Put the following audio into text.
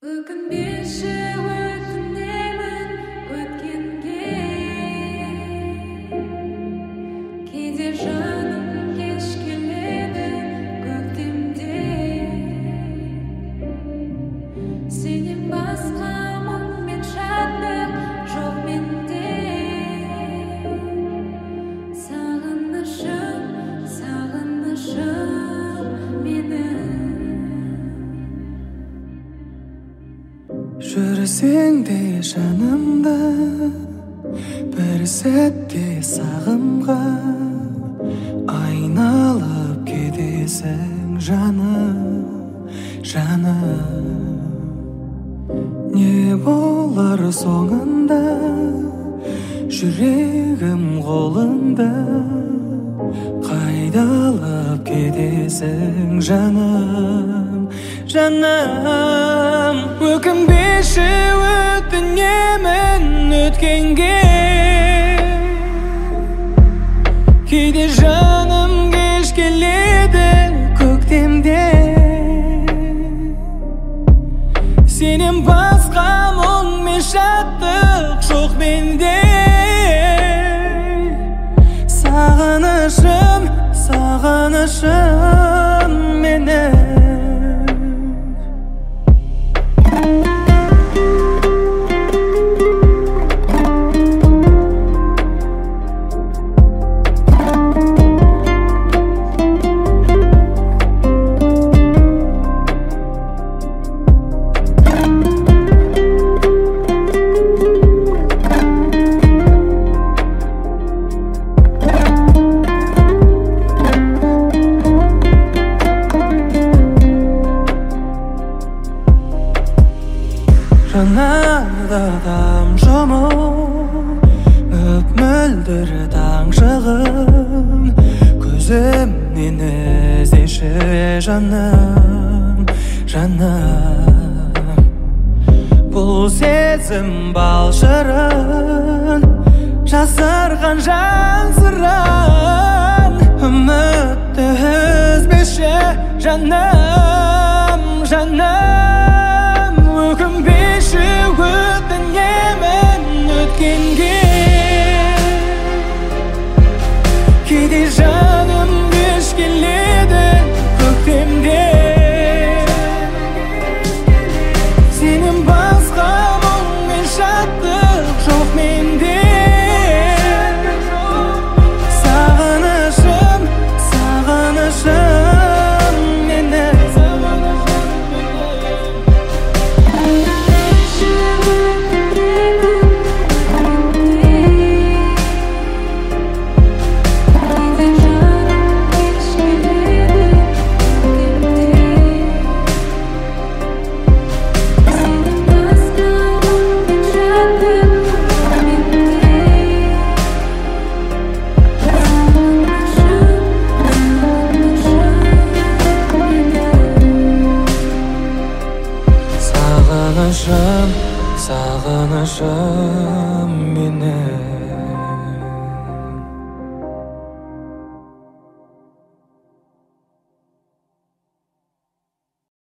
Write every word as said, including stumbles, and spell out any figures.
Өкінбеші өтінемін өткенге, кейде жаным кеш келеді көктемде. Сенен басқа мұң мен шаттық жоқ менде. Сағынышым, сағынышым менің. Жүрсең де жанымда, бір сәтте сағымға айналып кетесің жаным, жаным. Не болар соңында, жүрегім қолыңда, қайда алып кетесің жаным, жаным. Өкінбеші өтінемін өткенге, кейде жаным кеш келеді көктемде. Сенен басқа мұң мен шаттық жоқ менде. Сағынышым, сағынышым менің. Жанарда тамшымын, өп мөлдір таң шығын, көзімнен іздеші жаным, жаным. Бұл сезім балшырын, жасырған жан сырын, үмітті үзбеші жаным, жаным. Өкінбеші өтінемін өткенге, кейде жаным кеш келеді көктемде. Сенен басқа мұң мен шаттық жоқ менде. Сағынышым, сағынышым менің. Сағынышым, сағынышым менің.